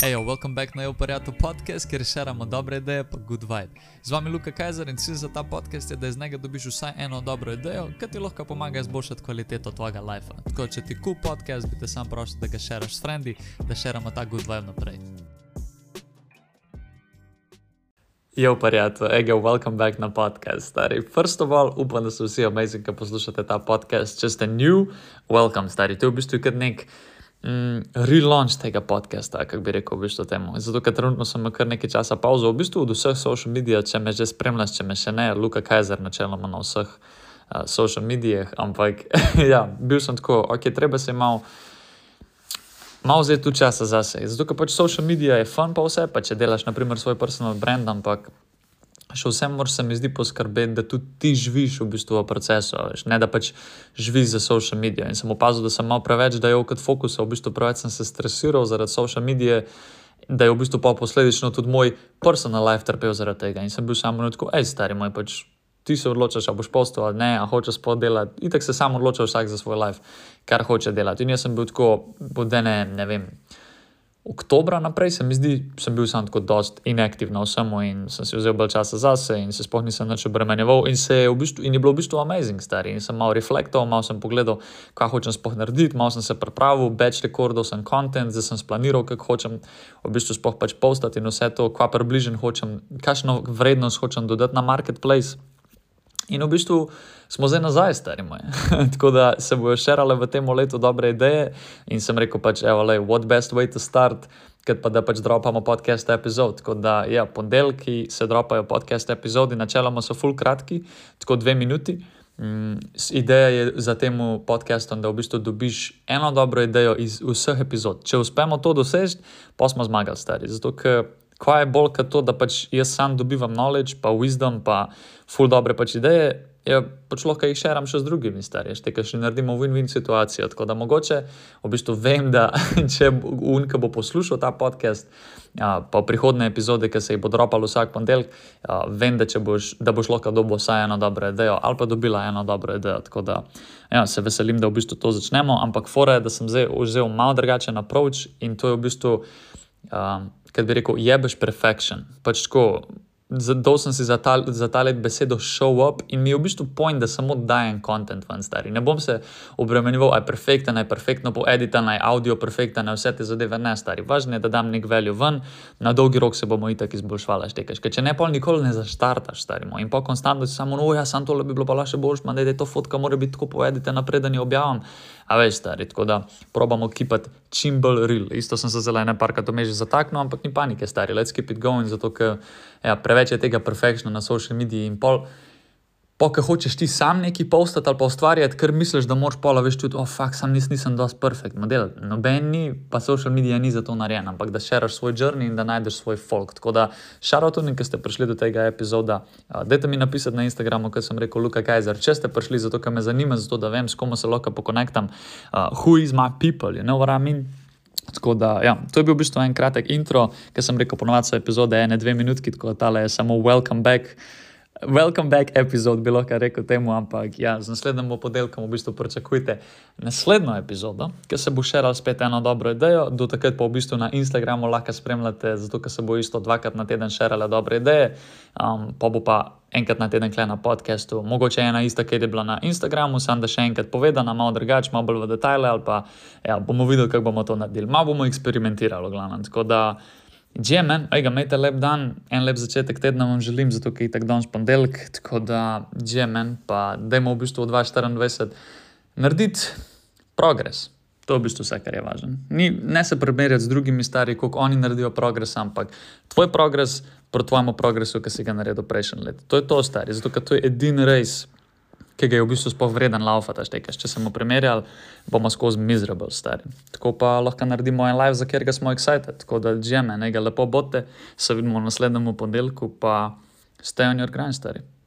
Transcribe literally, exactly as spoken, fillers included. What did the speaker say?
Ejo, welcome back na Euparjato podcast, kjer šeramo dobre ideje pa good vibe. Z vami Luka Kajzer in cilj za ta podcast je, da iz njega dobiš vsaj eno dobro idejo, ki ti lahko pomaga izboljšati kvaliteto tvojega lifea. Tako, če ti cool podcast, bi te sam prosil, da ga šeraš s frendi, da šeramo ta good vibe naprej. Euparjato, ego, welcome back na podcast, stari. First of all, upam, da so vsi amazing, ki poslušate ta podcast. Če ste new, welcome, stari. To je v bistvu kot nek Mm, relaunch tega podcasta, kako bi rekel v bistvu temu. Zato, ker trenutno sem kar nekaj časa pauzo, v bistvu od vseh social media, če me že spremljaš, če me še ne, Luka Kajzer načeloma na vseh uh, social medijah, ampak ja, bil sem tako, ok, treba se malo malo vzeti tu časa zase. Zato, ker pač social media je fun pa vse, pa če delaš na primer svoj personal brand, ampak še vsem moraš se mi zdi poskrbeti, da tudi ti živiš v bistvu v procesu, veš, ne da pač živiš za social media. In sem opazil, da sem malo preveč dajal kot fokusa, v bistvu preveč sem se stresiral zaradi social medije, da je v bistvu pa posledično tudi moj personal life trpel zaradi tega. In sem bil samo tako, ej stari moj, pač ti se odločaš, a boš postal ali ne, a hočeš spod delati. Itak se sam odločal vsak za svoj life, kar hoče delati. In jaz sem bil tako, bodene, ne vem, oktobra naprej, se mi zdi, sem bil sam tako dost inaktiv na vsemu in sem si vzel bolj časa zase in se sploh nisem nič obremenjeval in, se je v bistvu, in je bilo v bistvu amazing, stari. In sem malo reflektoval, malo sem pogledal, kaj hočem sploh narediti, malo sem se pripravil, batch rekordov sem content, zdaj sem splaniral, kako hočem v bistvu sploh pač postati in vse to, kva približen hočem, kakšno vrednost hočem dodati na marketplace. In v bistvu smo zdaj nazaj, stari moje. Tako da se bojo šerale v tem letu dobre ideje in sem rekel pač, evo, lej, what best way to start, kad pa da pač dropamo podcast epizod. Tako da, ja, pondelki se dropajo podcast epizodi, načeloma so full kratki, tako dve minuti. Mm, ideja je za temu podcastom, da v bistvu dobiš eno dobro idejo iz vseh epizod. Če uspemo to doseči, pa smo zmagali, stari. Zato, ker kaj je bolj kot to, da pač jaz sam dobivam knowledge, pa wisdom, pa ful dobre pač ideje, je pač lahko jih šeram še z drugimi, stari, šte, še naredimo win-win situacijo, tako da mogoče, v bistvu vem, da če unka bo poslušal ta podcast, a, pa v prihodne epizode, ki se jih bo dropalo vsak pondelk, a, vem, da, če boš, da boš lahko dobil vsaj eno dobro idejo, ali pa dobila eno dobro idejo, tako da ja, se veselim, da v bistvu to začnemo, ampak fora je, da sem zdaj vzel malo drugačen approach in to je v bistvu a, kad bi rekel, jebeš perfection. Pač tako, dal sem si za ta, za ta let besedo show up in mi je v bistvu point, da samo dajem content ven, stari. Ne bom se obremenjeval, aj perfekten, aj perfektno poeditan, aj audio perfekten, aj vse te zadeve, ne, stari. Važno je, da dam nek value ven, na dolgi rok se bomo itak izboljšvala, štekaš. Ker če ne, pol nikoli ne zaštartaš, stari moj. In pa konstantno si samo, no ja, sam tole bi bilo pa laše boljš, man, da je to fotka, mora biti tako poedite naprej, da ni objavim. A veš, stari, tako da probamo kipati čim bolj real. Isto sem se zelo ene parkrat omeži zataknil, ampak ni panike, stari. Let's keep it going, zato ker ja, preveč je tega perfekšno na social mediji in pol, po, ko hočeš ti sam neki postati ali pa ustvarjati, ker misliš, da moraš pola, veš tudi, oh, fuck, sam nis, nisem dost perfect model. Noben ni, pa social media ni za to narejen, ampak da šeraš svoj journey in da najdeš svoj folk. Tako da, shout tudi, ki ste prišli do tega epizoda, uh, dajte mi napisati na Instagramu, kot sem rekel, Luka Kajzer, če ste prišli, zato ker me zanima, zato da vem, s komu se lahko pokonektam, uh, who is my people, you know what I mean? Tako da, ja, to je bil v bistvu en kratek intro, ker sem rekel, ponovadi so epizode ene, dve minutki, tako da tale je samo welcome back, welcome back epizod, bi lahko rekel temu, ampak ja, z naslednjim podelkom v bistvu pričakujte naslednjo epizodo, ker se bo šeral spet eno dobro idejo, do takrat pa v bistvu na Instagramu lahko spremljate, zato ker se bo isto dvakrat na teden šerale dobre ideje, um, pa bo pa enkrat na teden kle na podcastu, mogoče ena ista, kjer je bila na Instagramu, sam da še enkrat povedana, malo drugače, malo bolj v detajle, ali pa ja, bomo videli, kako bomo to naredili, malo bomo eksperimentirali, glavno, tako da Dje, men, ejga, imejte lep dan, en lep začetek tedna vam želim, zato ker je tak danes pondelk, tako da, dje, men, pa dajmo v bistvu v dva tisoč štiriindvajset narediti progres. To je v bistvu vse, kar je važno. Ni, ne se primerjati z drugimi stari, koliko oni naredijo progres, ampak tvoj progres proti tvojemu progresu, ki si ga naredil prejšnji let. To je to, stari, zato ker to je edin rejs, ki ga je v bistvu sploh vreden laufata, štekaš. Če smo primerjali, bomo skozi miserable, stari. Tako pa lahko naredimo en live, za kjer ga smo excited. Tako da, džeme, nekaj lepo bote, se vidimo v naslednjem ponedeljku, pa stay on your grind, stari.